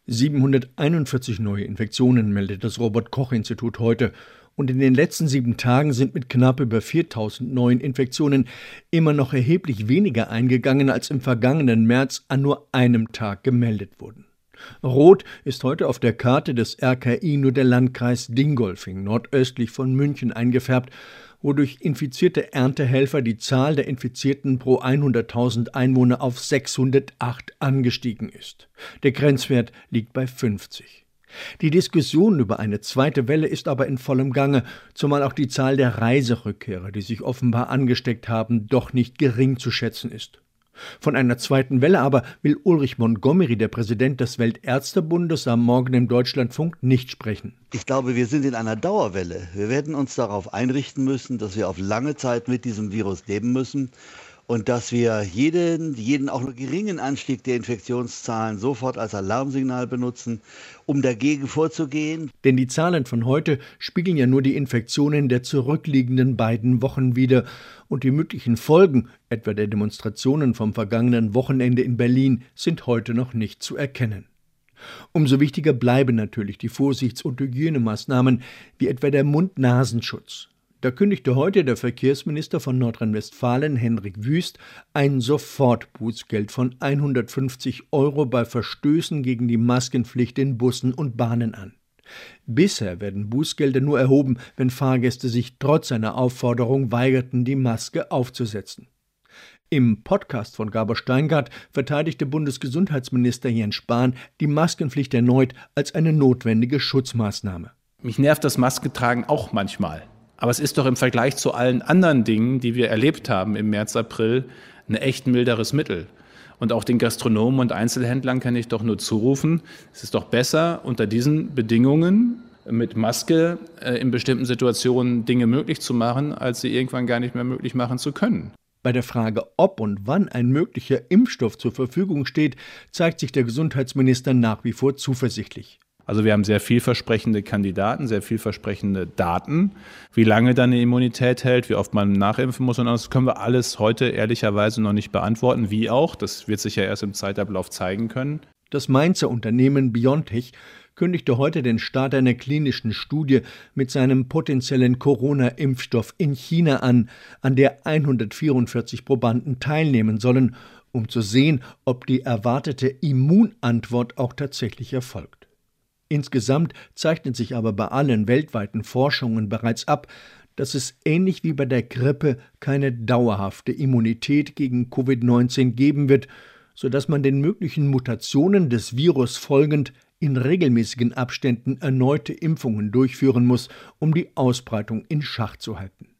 741 neue Infektionen meldet das Robert-Koch-Institut heute. Und in den letzten 7 Tagen sind mit knapp über 4.000 neuen Infektionen immer noch erheblich weniger eingegangen, als im vergangenen März an nur einem Tag gemeldet wurden. Rot ist heute auf der Karte des RKI nur der Landkreis Dingolfing, nordöstlich von München, eingefärbt, wodurch infizierte Erntehelfer die Zahl der Infizierten pro 100.000 Einwohner auf 608 angestiegen ist. Der Grenzwert liegt bei 50. Die Diskussion über eine zweite Welle ist aber in vollem Gange, zumal auch die Zahl der Reiserückkehrer, die sich offenbar angesteckt haben, doch nicht gering zu schätzen ist. Von einer zweiten Welle aber will Ulrich Montgomery, der Präsident des Weltärztebundes, am Morgen im Deutschlandfunk nicht sprechen. Ich glaube, wir sind in einer Dauerwelle. Wir werden uns darauf einrichten müssen, dass wir auf lange Zeit mit diesem Virus leben müssen und dass wir jeden auch nur geringen Anstieg der Infektionszahlen sofort als Alarmsignal benutzen, um dagegen vorzugehen. Denn die Zahlen von heute spiegeln ja nur die Infektionen der zurückliegenden beiden Wochen wider und die möglichen Folgen, etwa der Demonstrationen vom vergangenen Wochenende in Berlin, sind heute noch nicht zu erkennen. Umso wichtiger bleiben natürlich die Vorsichts- und Hygienemaßnahmen, wie etwa der Mund-Nasenschutz. Da kündigte heute der Verkehrsminister von Nordrhein-Westfalen, Hendrik Wüst, ein Sofortbußgeld von 150 € bei Verstößen gegen die Maskenpflicht in Bussen und Bahnen an. Bisher werden Bußgelder nur erhoben, wenn Fahrgäste sich trotz einer Aufforderung weigerten, die Maske aufzusetzen. Im Podcast von Gabor Steingart verteidigte Bundesgesundheitsminister Jens Spahn die Maskenpflicht erneut als eine notwendige Schutzmaßnahme. Mich nervt das Maskentragen auch manchmal. Aber es ist doch im Vergleich zu allen anderen Dingen, die wir erlebt haben im März, April, ein echt milderes Mittel. Und auch den Gastronomen und Einzelhändlern kann ich doch nur zurufen, es ist doch besser, unter diesen Bedingungen mit Maske in bestimmten Situationen Dinge möglich zu machen, als sie irgendwann gar nicht mehr möglich machen zu können. Bei der Frage, ob und wann ein möglicher Impfstoff zur Verfügung steht, zeigt sich der Gesundheitsminister nach wie vor zuversichtlich. Also wir haben sehr vielversprechende Kandidaten, sehr vielversprechende Daten. Wie lange dann eine Immunität hält, wie oft man nachimpfen muss, und das können wir alles heute ehrlicherweise noch nicht beantworten. Wie auch, das wird sich ja erst im Zeitablauf zeigen können. Das Mainzer Unternehmen BioNTech kündigte heute den Start einer klinischen Studie mit seinem potenziellen Corona-Impfstoff in China an der 144 Probanden teilnehmen sollen, um zu sehen, ob die erwartete Immunantwort auch tatsächlich erfolgt. Insgesamt zeichnet sich aber bei allen weltweiten Forschungen bereits ab, dass es ähnlich wie bei der Grippe keine dauerhafte Immunität gegen Covid-19 geben wird, sodass man den möglichen Mutationen des Virus folgend in regelmäßigen Abständen erneute Impfungen durchführen muss, um die Ausbreitung in Schach zu halten.